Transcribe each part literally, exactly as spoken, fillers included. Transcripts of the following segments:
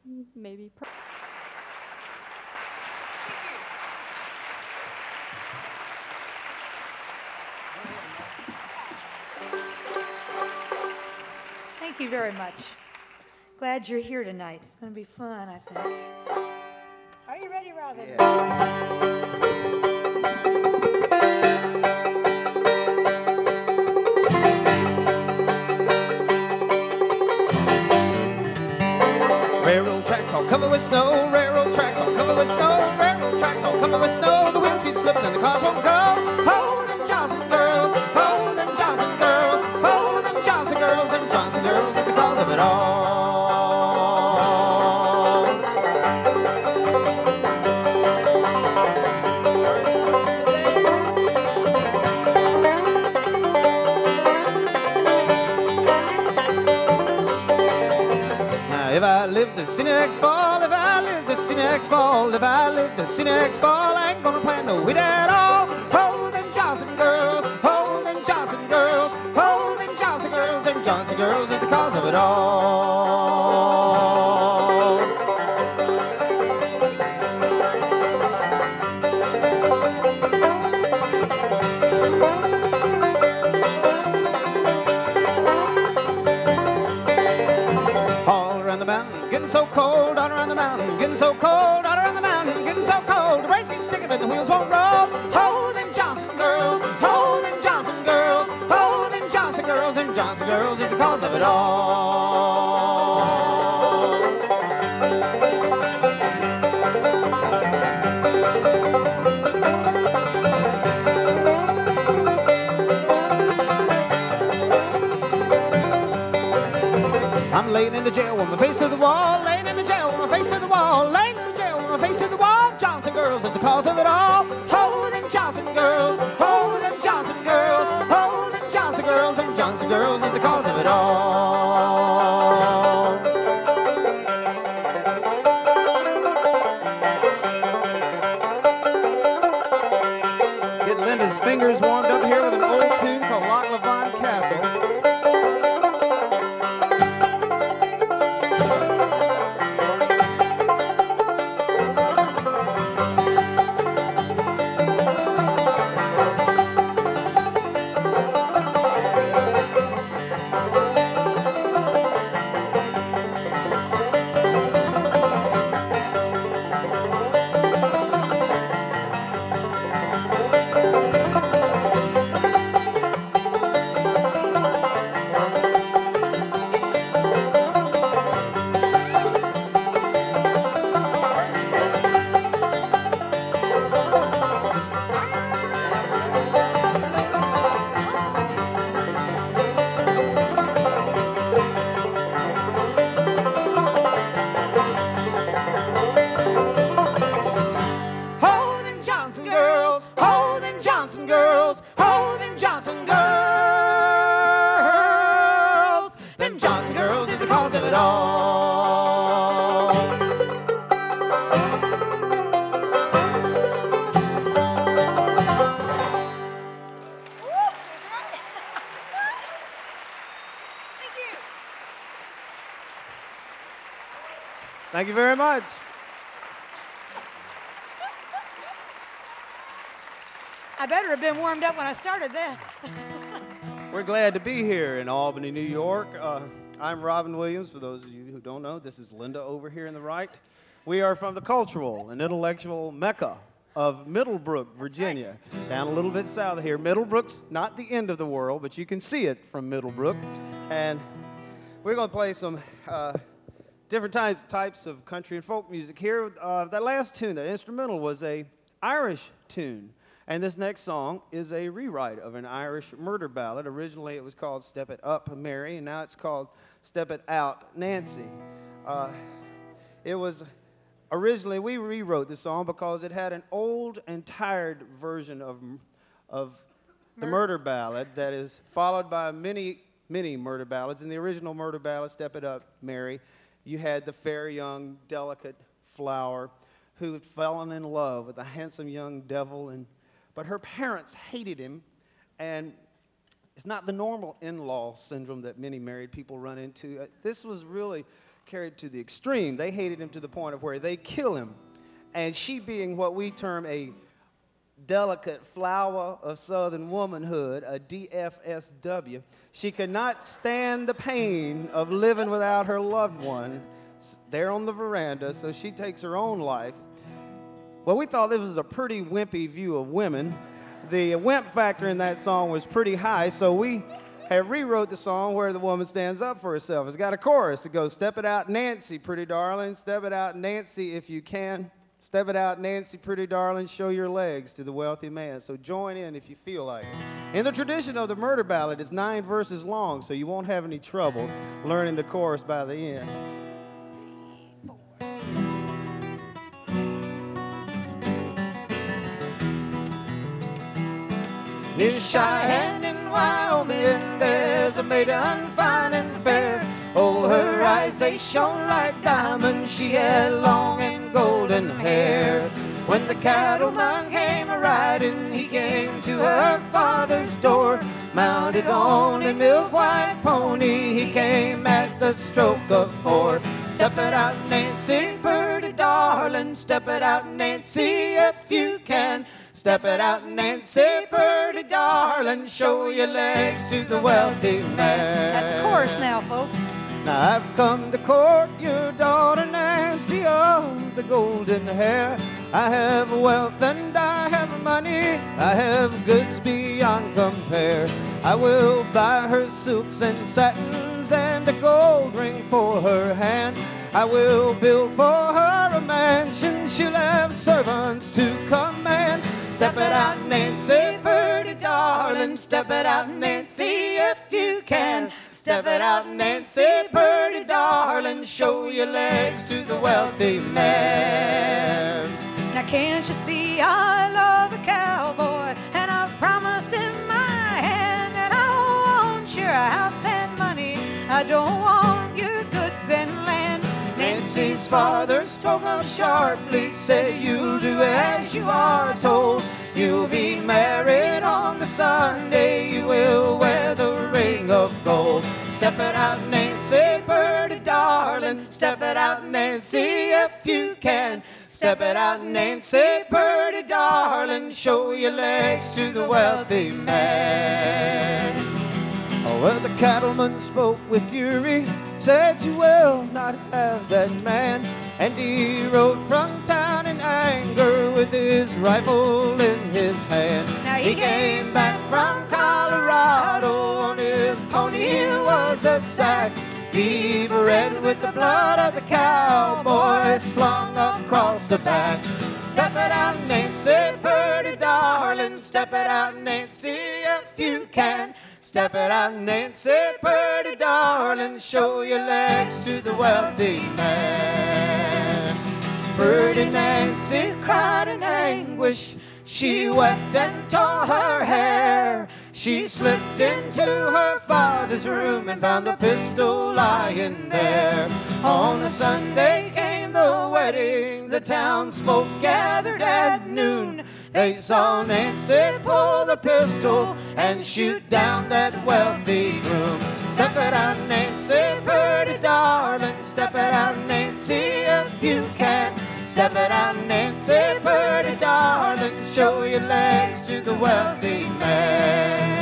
maybe. Per- Thank you very much. Glad you're here tonight. It's going to be fun, I think. Are you ready, Robin? Yeah. Railroad tracks all covered with snow. Railroad tracks all covered with snow. Railroad tracks all covered with snow. The wheels keep slipping and the cars won't go. Oh, them Johnson girls. Oh, them Johnson girls. Oh, them Johnson girls. Them Johnson girls is the cause of it all. Now, if I live to see next fall, if I live to see next fall, if I live to see next fall, I ain't gonna plant no wheat at all. Oh, them Johnson girls, oh, them Johnson girls, oh, them Johnson girls, them Johnson girls is the cause of it all. All around the mountain, getting so cold, all around the mountain, getting so cold, all around the mountain, getting so cold. The brakes keep sticking, but the wheels won't roll. Oh, them Johnson girls, oh, them Johnson girls, oh, them Johnson girls, them Johnson girls is the cause of it all. I'm laying in the jail with my face to the wall, laying in the jail with my face to the wall, laying in the jail with my face to the wall. Johnson girls is the cause of it all. Oh, them Johnson girls, oh, them Johnson girls, oh, them Johnson girls, them Johnson girls is the cause of it all. Getting Linda's fingers warmed up here with an old tune called Loch Levine Castle. Oh, them Johnson girls, oh, them Johnson girls, oh, them Johnson girls. Them Johnson girls is the cause of it all. Thank you very much. I better have been warmed up when I started that. We're glad to be here in Albany, New York. Uh, I'm Robin Williams. For those of you who don't know, this is Linda over here in the right. We are from the cultural and intellectual mecca of Middlebrook, Virginia, down a little bit south of here. Middlebrook's not the end of the world, but you can see it from Middlebrook. And we're going to play some uh, different types, types of country and folk music here. Uh, that last tune, that instrumental, was a Irish tune. And this next song is a rewrite of an Irish murder ballad. Originally, it was called Step It Up, Mary, and now it's called Step It Out, Nancy. Uh, it was originally, we rewrote this song because it had an old and tired version of, of the murder ballad that is followed by many, many murder ballads. In the original murder ballad, Step It Up, Mary, you had the fair, young, delicate flower who had fallen in love with a handsome young devil, and but her parents hated him, and it's not the normal in-law syndrome that many married people run into. Uh, This was really carried to the extreme. They hated him to the point of where they kill him. And she, being what we term a delicate flower of Southern womanhood, a D F S W, she could not stand the pain of living without her loved one there on the veranda, so she takes her own life. Well, we thought this was a pretty wimpy view of women. The wimp factor in that song was pretty high, so we have rewrote the song where the woman stands up for herself. It's got a chorus. It goes, step it out, Nancy, pretty darling. Step it out, Nancy, if you can. Step it out, Nancy, pretty darling. Show your legs to the wealthy man. So join in if you feel like it. In the tradition of the murder ballad, it's nine verses long, so you won't have any trouble learning the chorus by the end. Near Cheyenne in Wyoming, there's a maiden fine and fair. Oh, her eyes, they shone like diamonds. She had long and golden hair. When the cattleman came a-riding, he came to her father's door. Mounted on a milk-white pony, he came at the stroke of four. Step it out, Nancy, pretty darling. Step it out, Nancy, if you can. Step it out, Nancy, pretty darling. Show your legs to the wealthy man. That's the chorus now, folks. Now I've come to court your daughter Nancy of the golden hair. I have wealth and I have money. I have goods beyond compare. I will buy her silks and satins and a gold ring for her hand. I will build for her a mansion. She'll have servants to command. Step it out, Nancy, pretty darling. Step it out, Nancy, if you can. Step it out, Nancy, pretty darling. Show your legs to the wealthy man. Now can't you see I love a cowboy, and I've promised him my hand that I don't want your house and money. I don't want your goods and land. Nancy's father spoke up sharply, said, you'll do as you are told. You'll be married on the Sunday, you will wear the ring of gold. Step it out, Nancy, pretty darling. Step it out, Nancy, if you can. Step it out, Nancy, pretty darling. Show your legs to the wealthy man. Oh, well, the cattleman spoke with fury, said you will not have that man. And he rode from town in anger with his rifle in his hand. Now he, he came back from Colorado on his pony, it was a sack. Deep red with the blood of the cowboy slung across the back. Step it out, Nancy, pretty darling. Step it out, Nancy, if you can. Step it out, Nancy, pretty darling. Show your legs to the wealthy man. Pretty Nancy cried in anguish. She wept and tore her hair. She slipped into her father's room and found the pistol lying there. On the Sunday came the wedding. The townsfolk gathered at noon. They saw Nancy pull the pistol and shoot down that wealthy groom. Step it out, Nancy, pretty darling. Step it out, Nancy, if you can. Step it out, Nancy, pretty darling. Show your legs to the wealthy man.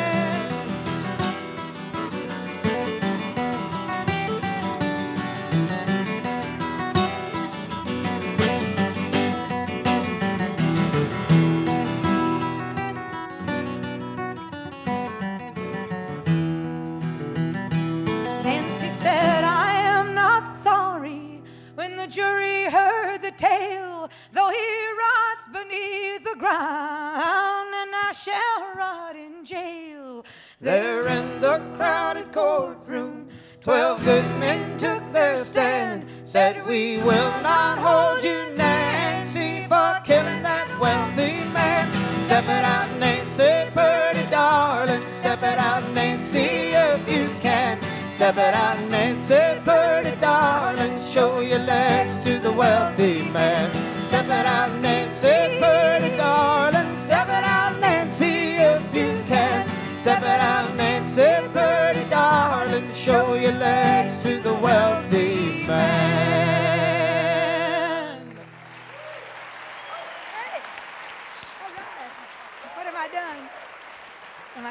Jury heard the tale, though he rots beneath the ground, and I shall rot in jail. There in the crowded courtroom, twelve good men took their stand, said, we will not hold you, Nancy, for killing that wealthy man. Step it out, Nancy, pretty darling. Step it out, Nancy, if you can. Step it out, Nancy, pretty darling. Show your legs to the wealthy man. Step it out, Nancy, pretty darling. Step it out, Nancy, if you can. Step it out, Nancy, pretty darling. Show your legs to the wealthy man.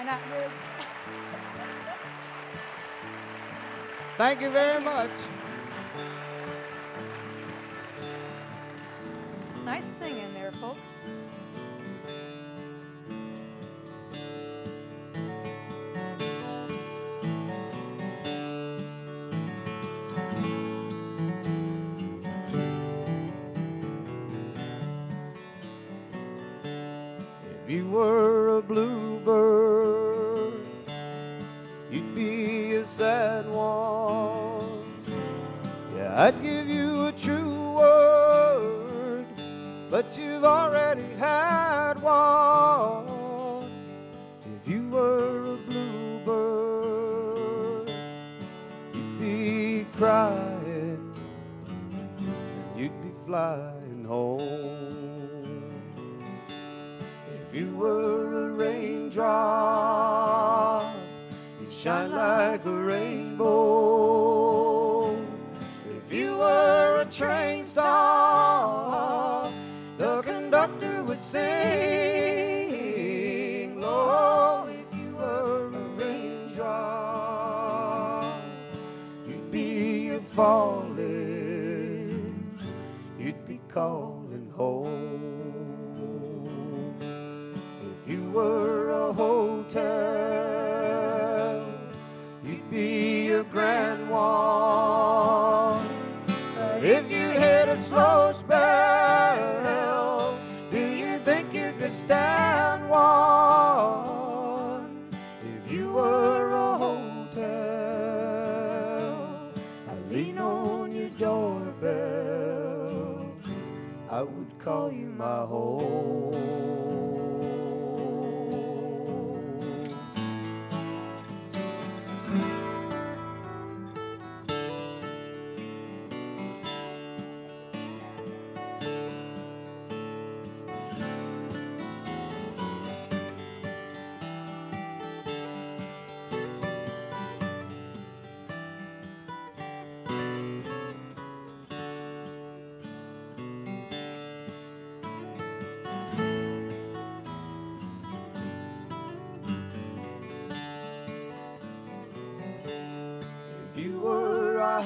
coming out good. Thank you very much. Nice singing there, folks. If you were a bluebird, you'd be a sad one. Yeah, I'd give you a true word, but you've already had one. If you were a bluebird, you'd be crying, and you'd be flying home. If you were a raindrop, you'd shine like a rainbow. If you were a train stop, the conductor would sing low. If you were a raindrop, you'd be a falling, you'd be calling home. If you were a hotel, you'd be a grand one. But if you hit a slow spell, do you think you could stand one? If you were a hotel, I'd lean on your doorbell, I would call you my home. If you were a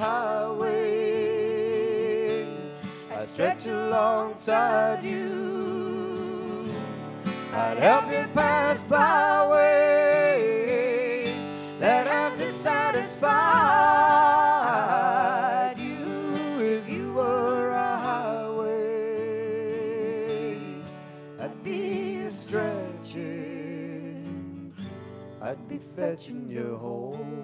highway, I'd stretch alongside you. I'd help you pass byways that have dissatisfied you. If you were a highway, I'd be a stretching, I'd be fetching you home.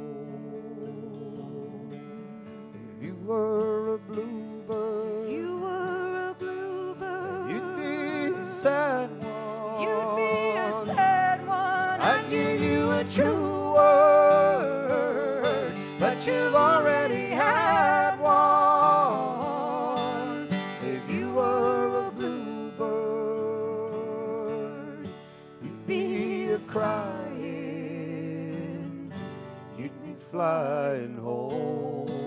If you were a bluebird, You were a bluebird. you'd be a sad one. You'd be a sad one. I'd give you a true word, but you've already had one. If you were a bluebird, you'd be a crying, you'd be flying home.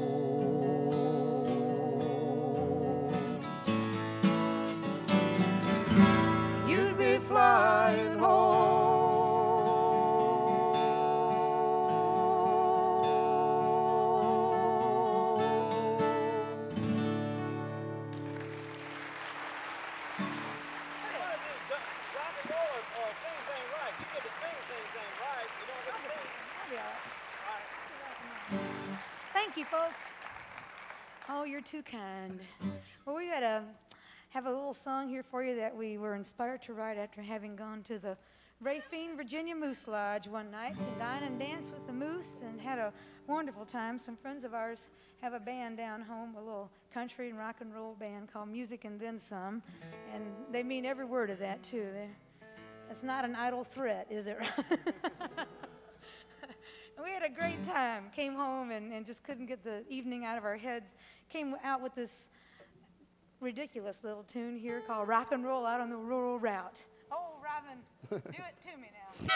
You'd be flying home. Thank you, folks. Oh, you're too kind. Well, we got to have a little song here for you that we were inspired to write after having gone to the Rafine, Virginia Moose Lodge one night to dine and dance with the moose and had a wonderful time. Some friends of ours have a band down home, a little country and rock and roll band called Music and Then Some, and they mean every word of that, too. They're, it's not an idle threat, is it? We had a great time. Came home and, and just couldn't get the evening out of our heads. Came out with this ridiculous little tune here called Rock and Roll Out on the Rural Route. Oh, Robin, do it to me now.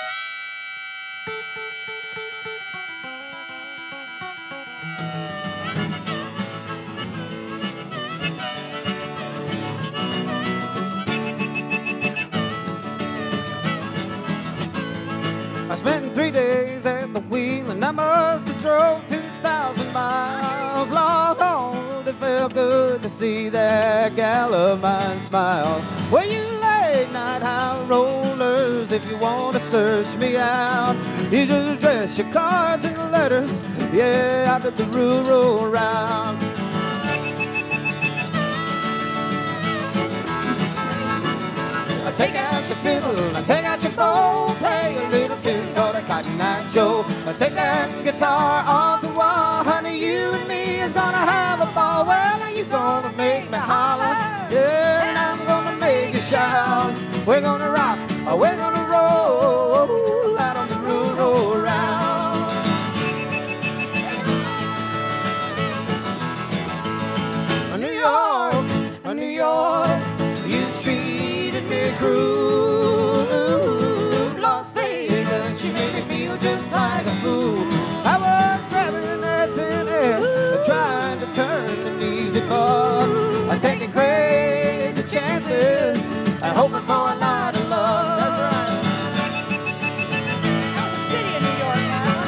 I spent three days at the wheel, and I must have drove two thousand miles. Lord, it felt good to see that gal of mine smile. Well, you late night high rollers, if you want to search me out, you just address your cards and letters, yeah, out to the rural route. Take out your fiddle, take out your bow, play a little tune called a Cotton Eye Joe. Take that guitar off the wall, honey, you and me is gonna have a ball. Well, are you gonna make me holler? Yeah, and I'm gonna make you shout. We're gonna rock, or we're gonna roll out on the rural route. New York, New York, you treated me cruel. Las Vegas, you made me feel just like a fool. I was grabbing that thin air, trying to turn an easy ball, taking crazy chances, and hoping for a lot of love. That's right. City of New York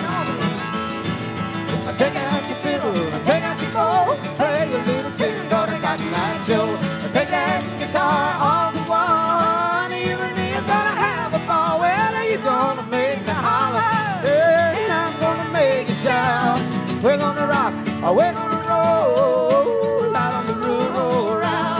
now. Take out your fiddle, take out your bow, play a little tune called a Cotton Eye Joe. Take that guitar off the wall, you and me is gonna have a ball. Well, are you gonna make me holler? Yeah, and I'm gonna make you shout. We're gonna rock, or we're gonna roll out on the rural route.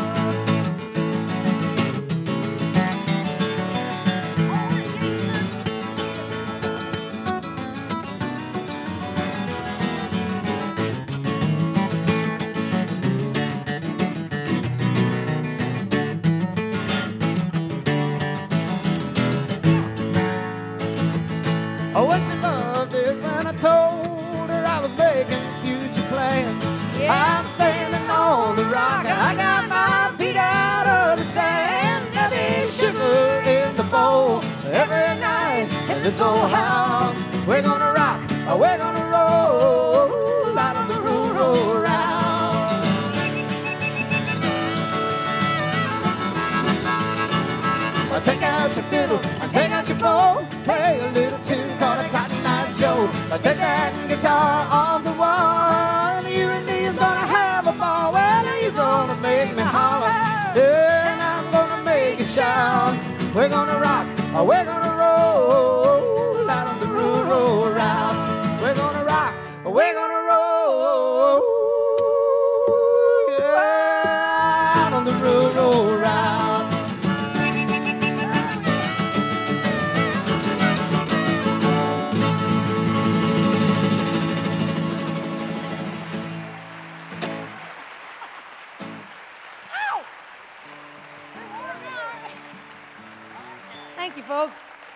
Oh, well, she loved it when I told her I was making future plans. Yeah. I'm standing on the rock and I got my feet out of the sand. Let me shiver in the bowl every night in this old house. We're gonna rock, or we're gonna roll out on the rural route. Take out your fiddle, take out your bow, play a little tune called a Cotton Eye Joe. Take that guitar off the wall, you and me is gonna have a ball. Well, are you gonna make me holler? Yeah, and I'm gonna make you shout. We're gonna rock, or we're gonna roll out on the rural route. We're gonna rock, or we're gonna roll, yeah, out on the rural route. Thank you, folks.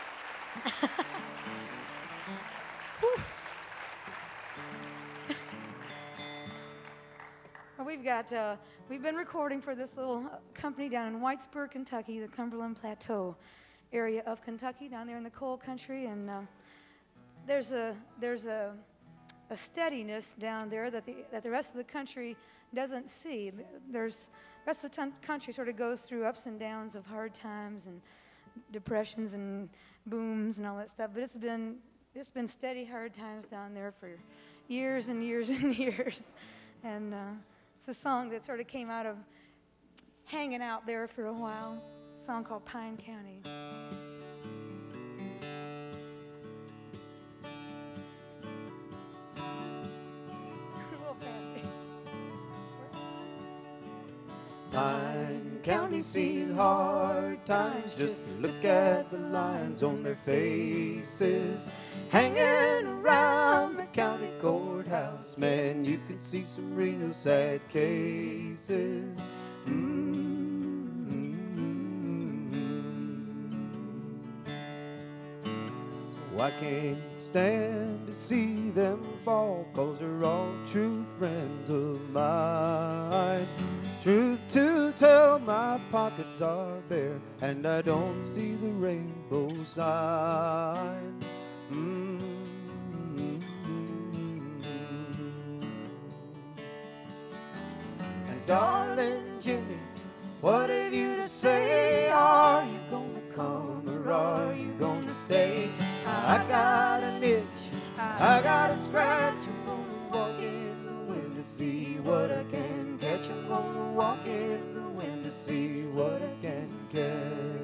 Well, we've got, uh, we've been recording for this little company down in Whitesburg, Kentucky, the Cumberland Plateau area of Kentucky, down there in the coal country. And uh, there's a there's a, a steadiness down there that the that the rest of the country doesn't see. There's the rest of the ton- country sort of goes through ups and downs of hard times and depressions and booms and all that stuff, but it's been it's been steady hard times down there for years and years and years. And uh, it's a song that sort of came out of hanging out there for a while, a song called Pine County. A little fast. Pine County's seen hard times, just look at the lines on their faces. Hanging around the county courthouse, man, you can see some real sad cases. Mm-hmm. Well, I can't stand to see them fall, 'cause they're all true friends of mine. Truth to tell, my pockets are bare, and I don't see the rainbow sign. Mm-hmm. And darling Jimmy, what have you to say? Are you gonna come or are you gonna stay? I got I got a scratch, I'm gonna walk in the wind to see what I can catch. I'm gonna walk in the wind to see what I can catch.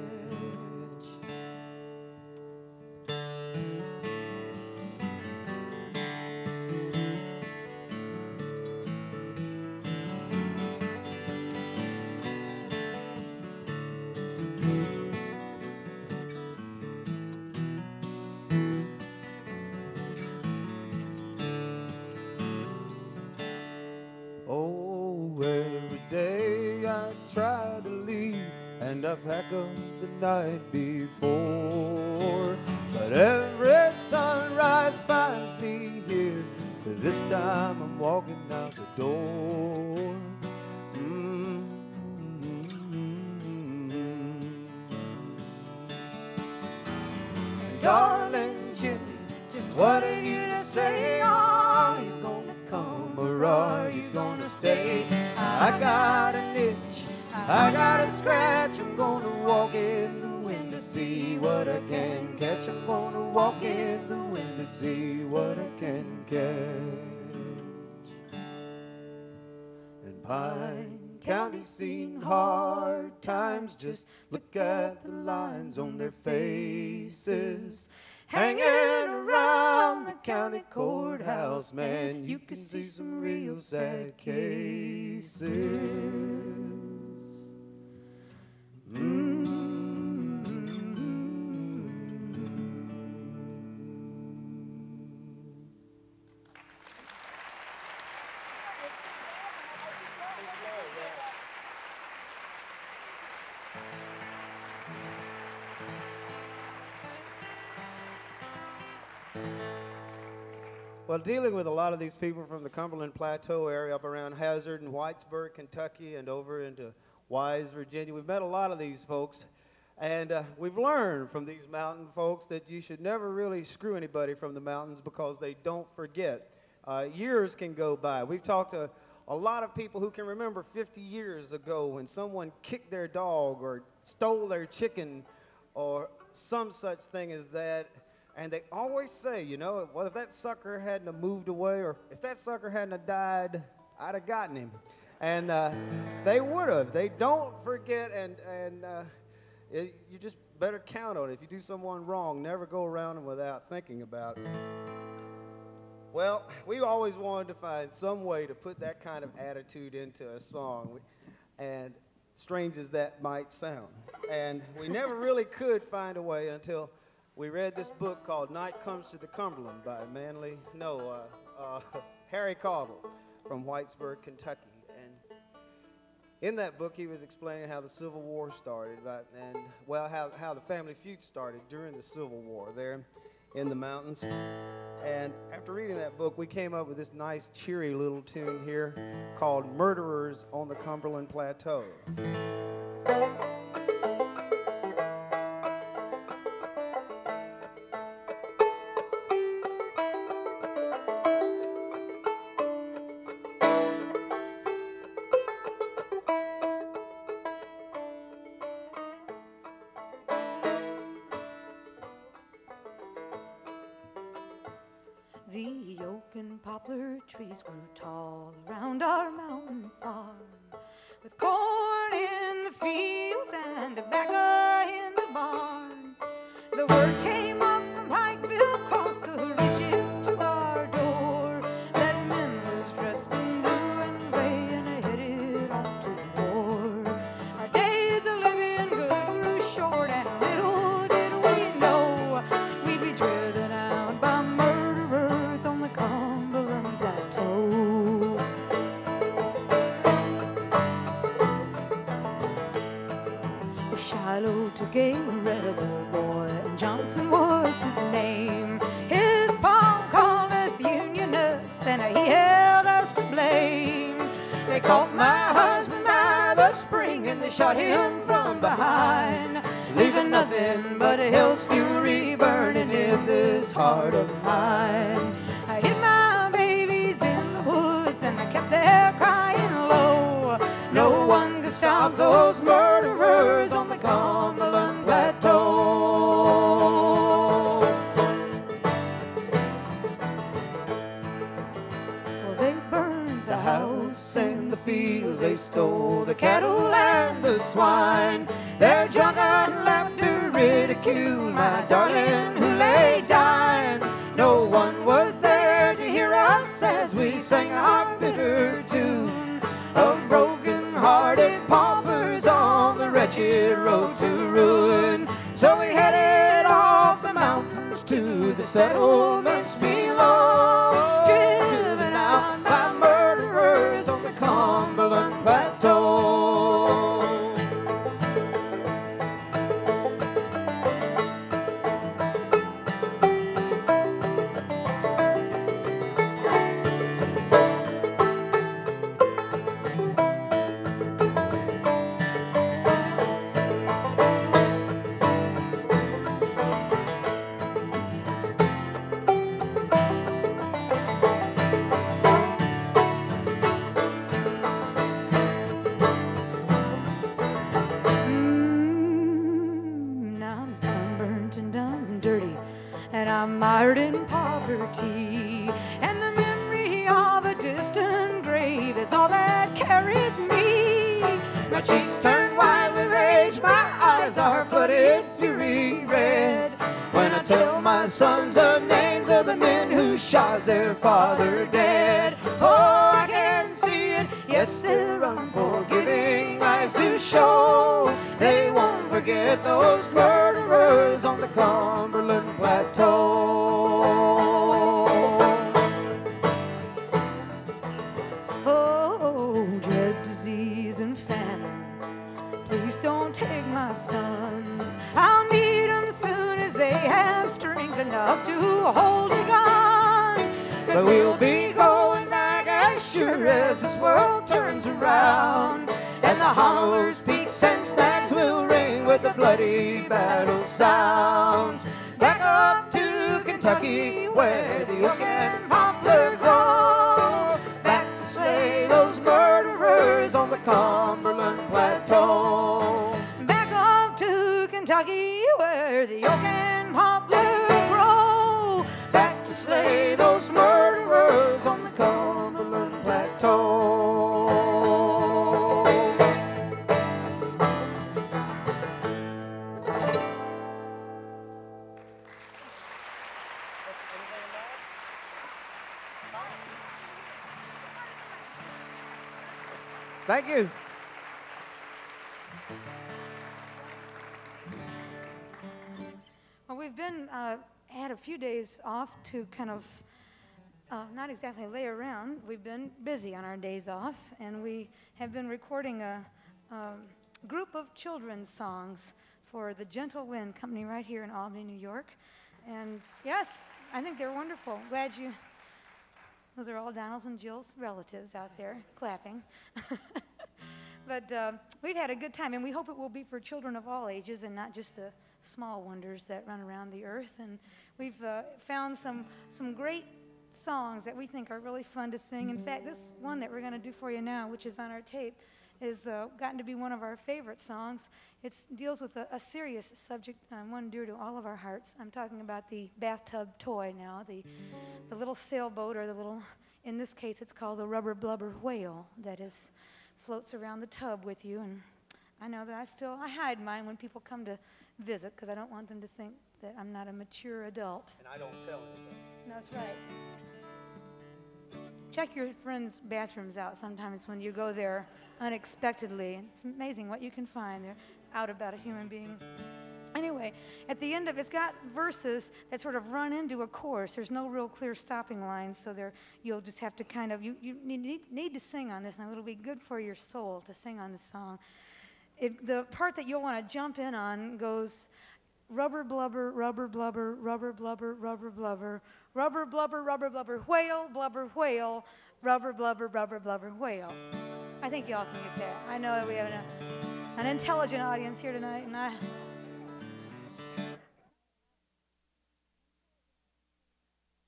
And I pack up the night before, but every sunrise finds me here. This time I'm walking out the door. Mm-hmm. Darling Jimmy, just what are you to say? Are you gonna come or are you gonna stay? I got an itch, I got a scratch, I'm gonna walk in the wind to see what I can catch. I'm gonna walk in the wind to see what I can catch. And Pine County's seen hard times, just look at the lines on their faces. Hanging around the county courthouse, man, you can see some real sad cases. Well, dealing with a lot of these people from the Cumberland Plateau area up around Hazard and Whitesburg, Kentucky, and over into Wise, Virginia, we've met a lot of these folks, and uh, we've learned from these mountain folks that you should never really screw anybody from the mountains because they don't forget. Uh, years can go by. We've talked to a lot of people who can remember fifty years ago when someone kicked their dog or stole their chicken or some such thing as that. And they always say, you know, well, if that sucker hadn't have moved away or if that sucker hadn't have died, I'd have gotten him. And uh, they would have. They don't forget, and, and uh, it, you just better count on it. If you do someone wrong, never go around them without thinking about it. Well, we always wanted to find some way to put that kind of attitude into a song, and strange as that might sound. And we never really could find a way until we read this book called Night Comes to the Cumberland by Manly, no, uh, uh, Harry Caudle from Whitesburg, Kentucky. And in that book, he was explaining how the Civil War started, right, and, well, how, how the family feud started during the Civil War there in the mountains. And after reading that book, we came up with this nice, cheery little tune here called Murderers on the Cumberland Plateau. The oak and poplar trees grew tall around our mountain farm, with corn in the fields and tobacco in the barn. The word came up from Pikeville across the ridges to our door that men was dressed in blue and gray and headed off to war. Our days of living good grew short, and little did we know we'd be driven out by murderers on the Cumberland Plateau. Shiloh took a rebel boy, and Johnson was his name. His pa called us Unionists, and he held us to blame. They caught my husband by the spring, and they shot him from behind, leaving nothing but a hell's fury burning in this heart of mine. I hid my babies in the woods, and I kept their crying low. No one could stop those murderers on the Cumberland Plateau. swine. Their drunken laughter ridiculed my darling who lay dying. No one was there to hear us as we sang our bitter tune of broken-hearted paupers on the wretched road to ruin. So we headed off the mountains to the settlements below, driven out by murderers on the Cumberland Plateau. Mired in poverty, and the memory of a distant grave is all that carries me. My cheeks turn white with rage, my eyes are flooded fury red, when I tell my sons the names of the men who shot their father dead. Oh, I can see it, yes, their unforgiving eyes do show. They won't forget those murderers on the Cumberland Plateau. Oh, dread disease and famine, please don't take my sons. I'll meet them soon as they have strength enough to hold a gun. But we'll be going back as sure as this world turns around, and the hollers, peaks, and stacks will ring with the bloody battle sounds. Back up to Kentucky, where the oak and poplar grow, back to slay those murderers on the Cumberland Plateau. Back up to Kentucky, where the oak and poplar grow, back to slay those murderers on the Cumberland Plateau. Thank you. Well, we've been uh, had a few days off to kind of uh, not exactly lay around. We've been busy on our days off, and we have been recording a, a group of children's songs for the Gentle Wind Company right here in Albany, New York. And yes, I think they're wonderful. Glad you. Those are all Donald's and Jill's relatives out there clapping. But uh, we've had a good time, and we hope it will be for children of all ages and not just the small wonders that run around the earth. And we've uh, found some some great songs that we think are really fun to sing. In fact, this one that we're going to do for you now, which is on our tape, has uh, gotten to be one of our favorite songs. It deals with a, a serious subject, um, one dear to all of our hearts. I'm talking about the bathtub toy now, the the little sailboat, or the little, in this case, it's called the rubber blubber whale, that is floats around the tub with you. And I know that I still, I hide mine when people come to visit, because I don't want them to think that I'm not a mature adult. And I don't tell anything. No, that's right. Check your friends' bathrooms out sometimes when you go there unexpectedly. It's amazing what you can find. They're out about a human being. Anyway, at the end of it, it's got verses that sort of run into a chorus. There's no real clear stopping lines, so there you'll just have to kind of, you, you need, need to sing on this, and it'll be good for your soul to sing on this song. It, the part that you'll want to jump in on goes, rubber blubber, rubber blubber, rubber blubber, rubber blubber, rubber blubber, rubber blubber, whale, blubber, whale, rubber blubber, rubber blubber, whale. I think y'all can get that. I know that we have an, an intelligent audience here tonight, and I